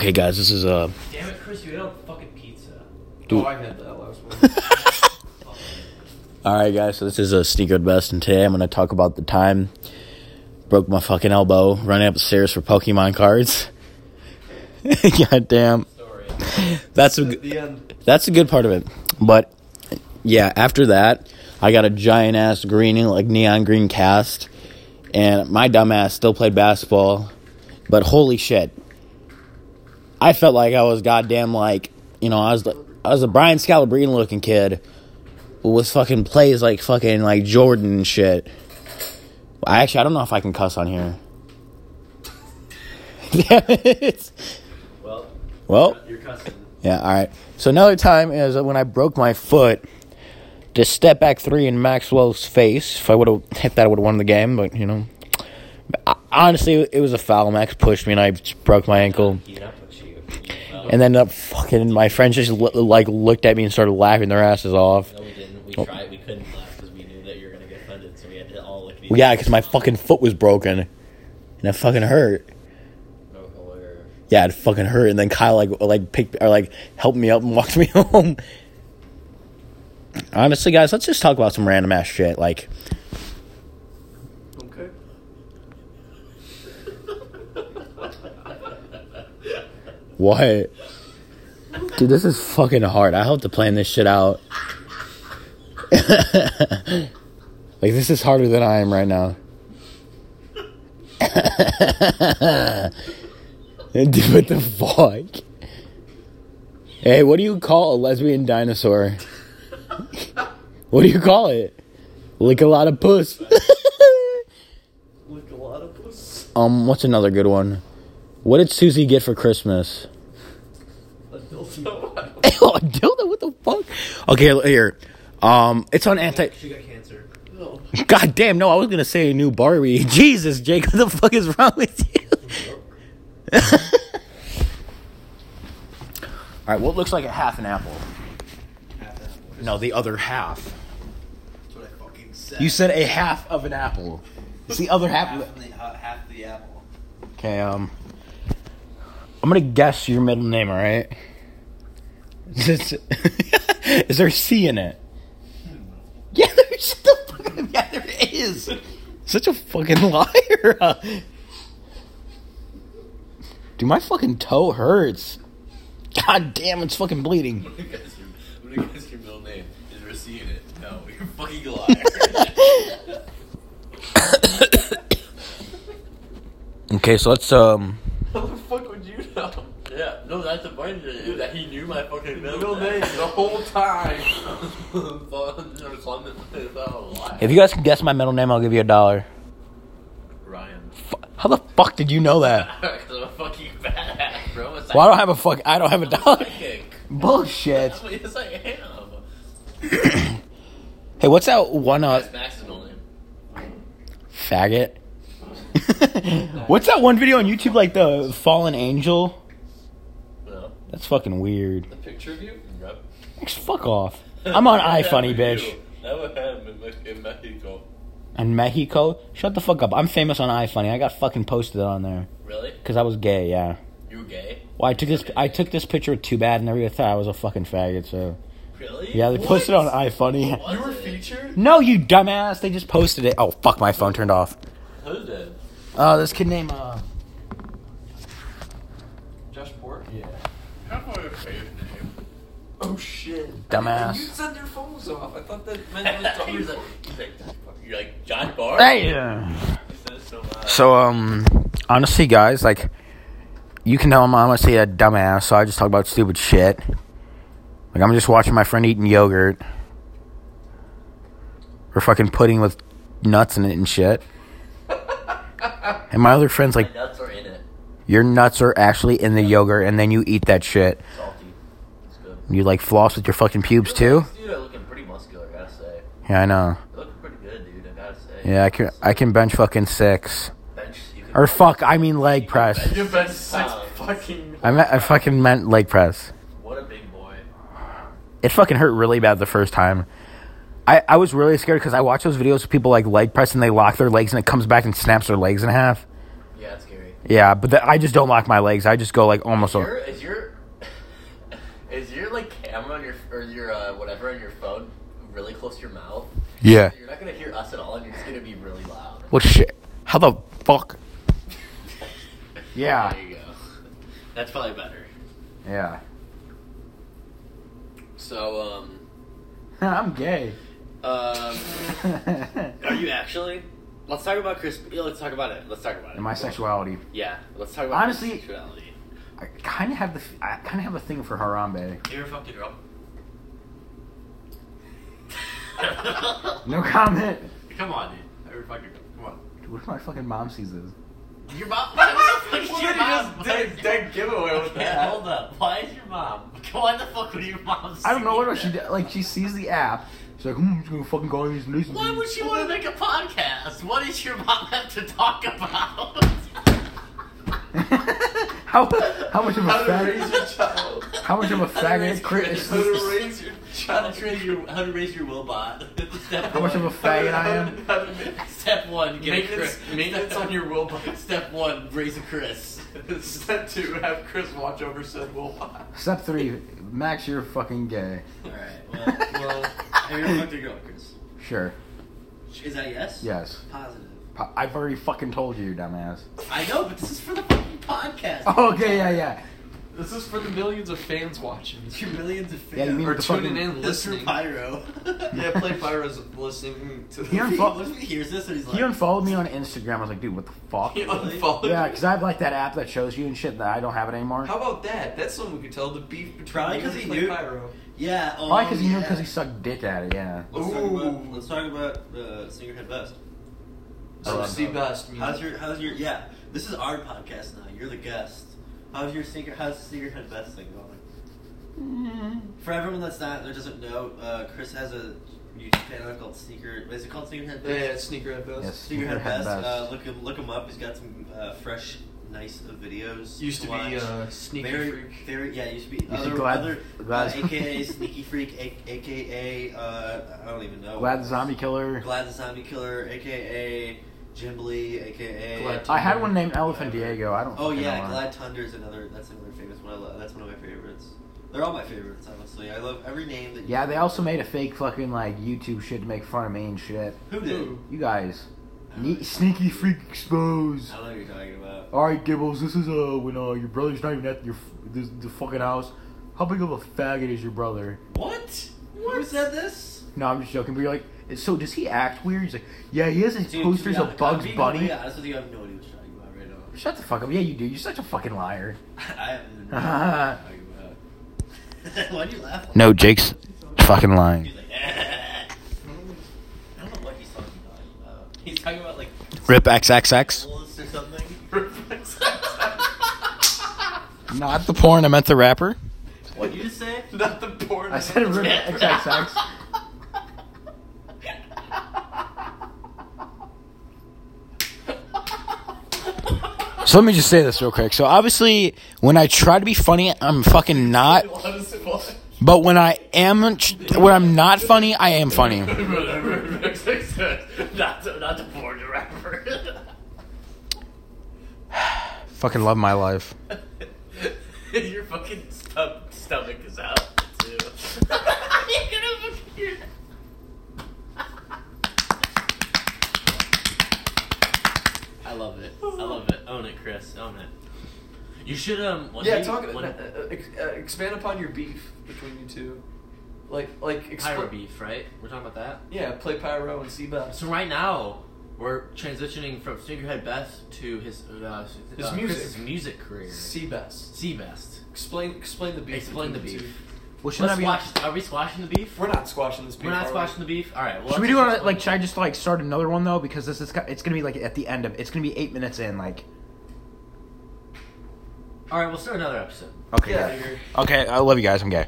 Okay, guys, this is Damn it, Chris, you ate all the fucking pizza. Dude. Oh, I had that last one. Alright, guys, so this is a Sneaker Best, and today I'm going to talk about the time broke my fucking elbow running up the stairs for Pokemon cards. God damn. That's a good part of it. But, yeah, after that, I got a giant-ass green, like neon green cast, and my dumbass still played basketball, but holy shit. I felt like I was goddamn like, you know, I was a Brian Scalabrine looking kid with fucking plays like fucking like Jordan and shit. I don't know if I can cuss on here. Damn it. Well, you're cussing. Yeah, alright. So another time is when I broke my foot. Just step back three in Maxwell's face. If I would have hit that, I would have won the game, but you know. Honestly, it was a foul. Max pushed me and I just broke my ankle. He did not push you. And then fucking my friends just looked at me and started laughing their asses off. No, we didn't. We tried. We couldn't laugh because we knew that you were going to get offended, so we had to all look at each other. Yeah, because my fucking foot was broken. And it fucking hurt. Oh, hilarious. Yeah, it fucking hurt. And then Kyle helped me up and walked me home. Honestly, guys, let's just talk about some random ass shit. Like, Okay. what? Dude, this is fucking hard. I hope to plan this shit out. Like, this is harder than I am right now. Dude, what the fuck? Hey, what do you call a lesbian dinosaur? What do you call it? Lick a lot of puss. Lick a lot of puss. What's another good one? What did Susie get for Christmas? A dildo. Oh, a dildo? What the fuck? Okay, here. It's on anti... She got cancer. No. God damn, no, I was gonna say a new Barbie. Jesus, Jake, what the fuck is wrong with you? Alright, what looks like a half an apple? No, the other half. That's what I fucking said. You said a half of an apple. It's the other half. Half the apple. Okay, I'm gonna guess your middle name, alright? Is there a C in it? Yeah, there is. Such a fucking liar. Dude, my fucking toe hurts. God damn, it's fucking bleeding. I'm gonna guess your middle name. Is there a C in it? No, you're a fucking liar. Okay, so let's How the fuck would you know? Yeah, no, that's the point. That he knew my fucking middle name the whole time. If you guys can guess my middle name, I'll give you $1. Ryan. How the fuck did you know that? Because I'm a fucking badass, bro. Well, I don't have $1. Psychic. Bullshit. Yes, I am. Hey, what's that one? That's Max's middle name. Faggot. What's that one video on YouTube, like the fallen angel? No. That's fucking weird. The picture of you? Yep. Fuck off. I'm on iFunny, bitch. That would have in Mexico. And Mexico? Shut the fuck up. I'm famous on iFunny. I got fucking posted on there. Really? Because I was gay, yeah. You were gay? Well, I took this picture with Too Bad, and everybody thought I was a fucking faggot, so... Really? Yeah, they posted it on iFunny. You were featured? No, you dumbass. They just posted it. Oh, fuck, my phone turned off. Who's that? This kid named, Josh Port? Yeah. How about your favorite name? Oh shit. Dumbass. You said your phone was off. I thought that meant it was he's like, you're like, Josh Bar? Hey! He said it so loud. So, honestly, guys, like, you can tell I'm honestly a dumbass, so I just talk about stupid shit. Like, I'm just watching my friend eating yogurt. Or fucking pudding with nuts in it and shit. And my other friend's like, my nuts are in it. your nuts are actually in the yogurt, and then you eat that shit. Salty. It's good. You, like, floss with your fucking pubes, too? Dude, I'm looking pretty muscular, I gotta say. Yeah, I know. You look pretty good, dude, I gotta say. Yeah, I can bench fucking 6. Bench, you can Or fuck, I mean leg press. You bench 6 fucking... I fucking meant leg press. What a big boy. It fucking hurt really bad the first time. I was really scared because I watch those videos of people like leg press and they lock their legs and it comes back and snaps their legs in half. Yeah, it's scary. Yeah, but I just don't lock my legs. I just go like almost. Is your like camera on your whatever on your phone really close to your mouth? Yeah. You're not gonna hear us at all, and you're just gonna be really loud. What shit? How the fuck? Yeah. There you go. That's probably better. Yeah. So I'm gay. are you actually? Let's talk about Chris. Let's talk about it. And my sexuality. Yeah, let's talk about Honestly, sexuality. I kind of have a thing for Harambe. You ever fucked a girl? No comment. Come on, dude. I ever fucked a girl? Come on. What if my fucking mom sees this? Your mom? What the fuck is your mom? Dead giveaway with that. Hold up. Why is your mom? Why the fuck would your mom see I don't know what that? she did. Like, she sees the app. She's like, I'm just gonna fucking go on these news. Why would she want to make a podcast? What does your mom have to talk about? How much of a How to faggot? raise your child. How much of a faggot Chris? How to raise your child. How to raise your Willbot. Step How much of a faggot I am? Step 1, get a Chris. Maintenance on your Willbot. Step 1, raise a Chris. Step 2, have Chris watch over said Willbot. Step 3, Max, you're fucking gay. Alright, well, have you ever fucked a girl, Chris? Sure. Is that yes? Yes. Positive. I've already fucking told you, dumbass. I know, but this is for the fucking podcast. Oh, okay, yeah. This is for the millions of fans watching. It's your millions of fans. Yeah, you mean Or the tuning fucking- in, This for listening. Pyro. Yeah, Play Pyro's listening to He the What if he hears this and he's like... He unfollowed me on Instagram. I was like, dude, what the fuck? He Really? unfollowed Yeah, me. because I have like that app that shows you and shit that I don't have it anymore. How about that? That's something we could tell. The beef between Probably you 'cause and he Play knew- Pyro. Yeah, Probably because he knew yeah. because he sucked dick at it, yeah. Let's talk about Sneakerhead Best. So see best. How's your yeah? This is our podcast now. You're the guest. How's the Sneakerhead Best thing going? For everyone that doesn't know, Chris has a YouTube channel called Sneaker. Is it called Sneakerhead Best? Yeah, it's Sneakerhead Best. Yes. Sneakerhead Best. Best. Look him up. He's got some fresh, nice videos. Used to be watch. Sneaky very, Freak. very yeah. Used to be Used to other, Glad- AKA Sneaky Freak, AKA I don't even know. Glad the Zombie Killer. Glad the Zombie Killer, AKA Jimbly, AKA. Glad I had one named Elephant Diego. I don't. Oh fucking yeah, know. Glad Tunder's another. That's another famous one. I love. That's one of my favorites. They're all my favorites, honestly. I love every name that. Yeah, they also made a fake fucking like YouTube shit to make fun of me and shit. Who did? You guys. Sneaky Freak exposed. I don't know what you're talking about. Alright, Gibbles, this is when your brother's not even at the fucking house. How big of a faggot is your brother? What? Who said this? No, I'm just joking, but you're like, so does he act weird? He's like, yeah, he has his Dude, posters to be of Bugs honest, Bunny. Yeah, honest with you, I have no idea what you're talking about right now. Shut the fuck up. Yeah, you do. You're such a fucking liar. I have no idea what you're talking about. Why do you laugh? No, Jake's fucking lying. He's like, I don't know what he's talking about. He's talking about like Rip XXX. Willis or something. Not the porn, I meant the rapper. What did you just say? Not the porn. I said Rip XXX. So let me just say this real quick. So obviously, when I try to be funny, I'm fucking not. But when I'm not funny, I am funny. not the porn rapper. Fucking love my life. Your fucking stomach is out too. You're gonna fucking. I love it. I love it. Own it, Chris. Own it. You should expand upon your beef between you two. Pyro beef, right? We're talking about that. Yeah, Play Pyro and see best. So right now we're transitioning from Sneakerhead Best to his music career. See best. See Best. Explain the beef. Explain the between beef. two. Well, shouldn't I be? Are we squashing the beef? We're not squashing this beef. We're not are squashing the beef. All right. Well, Should we do it? Like, should I just like start another one though? Because it's gonna be like at the end of. It's gonna be 8 minutes in. Like. All right. We'll start another episode. Okay. Yeah. Okay. I love you guys. I'm gay.